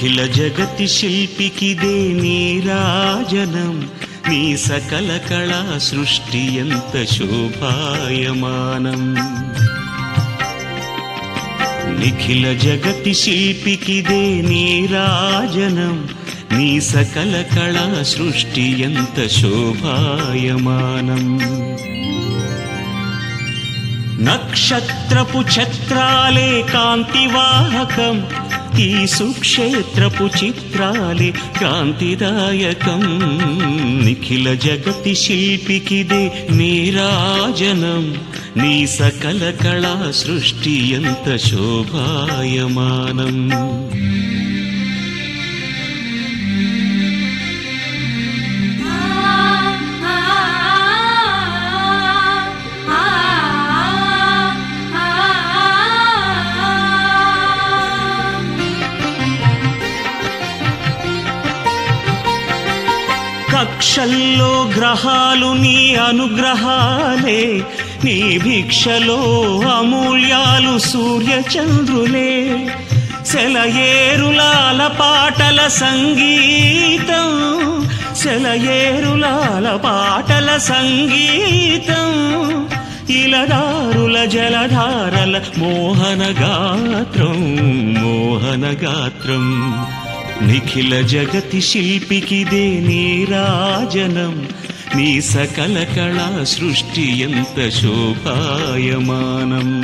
నిఖిల జగతి శిల్పికిదే నీరాజనం నీ సకల కళా సృష్టి ఎంత శోభాయమానం నిఖిల జగతి శిల్పికిదే నీరాజనం నీ సకల కళా సృష్టి ఎంత శోభాయమానం నక్షత్రపు ఛత్రాలే కాంతివాహకం ఈ సుక్షేత్రపు చిత్రాలే క్రాంతిదాయకం నిఖిల జగతి శిల్పికిదే నీరాజనం నీ సకల కళా సృష్టి ఎంత శోభాయమానం కక్షల్లో గ్రహాలు నీ అనుగ్రహాలే నీ భిక్షలో అమూల్యాలు సూర్యచంద్రులే సెలయేరులాల పాటల సంగీతం సెలయేరులాల పాటల సంగీతం ఇలదారుల జలధారల మోహనగాత్రం నిఖిల జగతి శిల్పికిదే నీరాజనం నీ సకల కళా సృష్టి ఎంత శోభాయమానం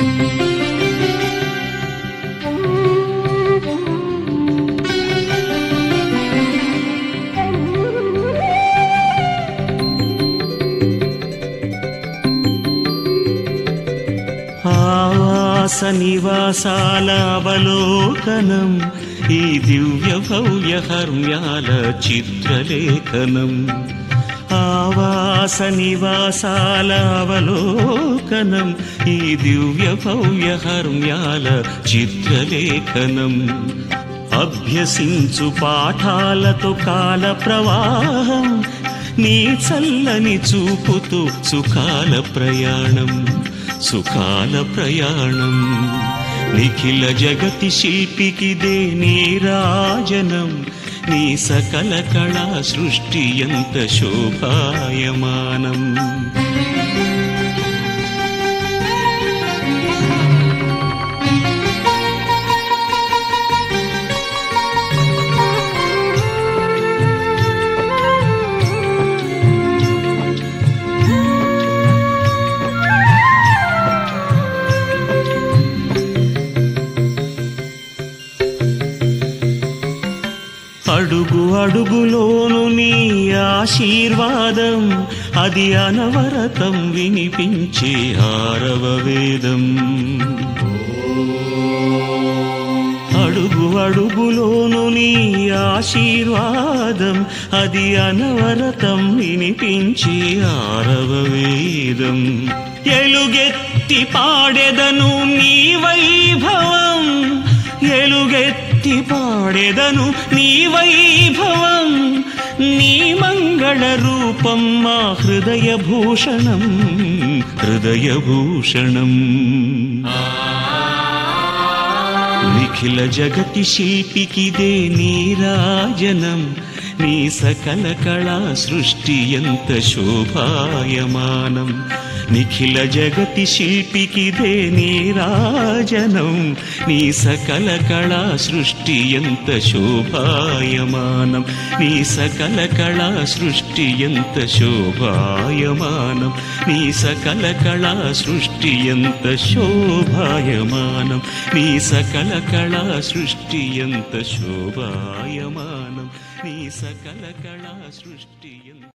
ఆవాస నివాసాల అవలోకనం ఈ దివ్య భవ్య హర్మ్యాల చిత్రలేఖనం ఆవాస నివాసాల అవలోకనం ఈ దివ్య భవ్య హర్మ్యాల చిత్రలేఖనం అభ్యసించు పాఠాలతో కాల ప్రవాహం నీ చల్లని చూపుతూ సుఖాల ప్రయాణం నిఖిల జగతి శిల్పికిదే నీరాజనం నీ సకల కళా సృష్టి ఎంత శోభాయమానం అడుగు అడుగులోను నీ ఆశీర్వాదం అది అనవరతం వినిపించే ఆరవ వేదం అడుగు అడుగులోను నీ ఆశీర్వాదం అది అనవరతం వినిపించే ఆరవ వేదం ఎలుగెత్తి పాడెదను నీ వైభవం ఎలుగెత్తి పాడెదను నీ వైభవం నీ మంగళ రూపం మా హృదయభూషణం నిఖిల జగతి శిల్పికిదే నీరాజనం నీ సకల కళా సృష్టి ఎంత శోభాయమానం నిఖిల జగతి శిల్పికిదే నీరాజనం నీ సకల కళా సృష్టి ఎంత శోభాయమానం నీ సకల కళా సృష్టి ఎంత శోభాయమానం నీ సకల కళా సృష్టి ఎంత శోభాయమానం నీ సకల కళా సృష్టి ఎంత శోభాయమానం నీ సకల కళా సృష్టి ఎంత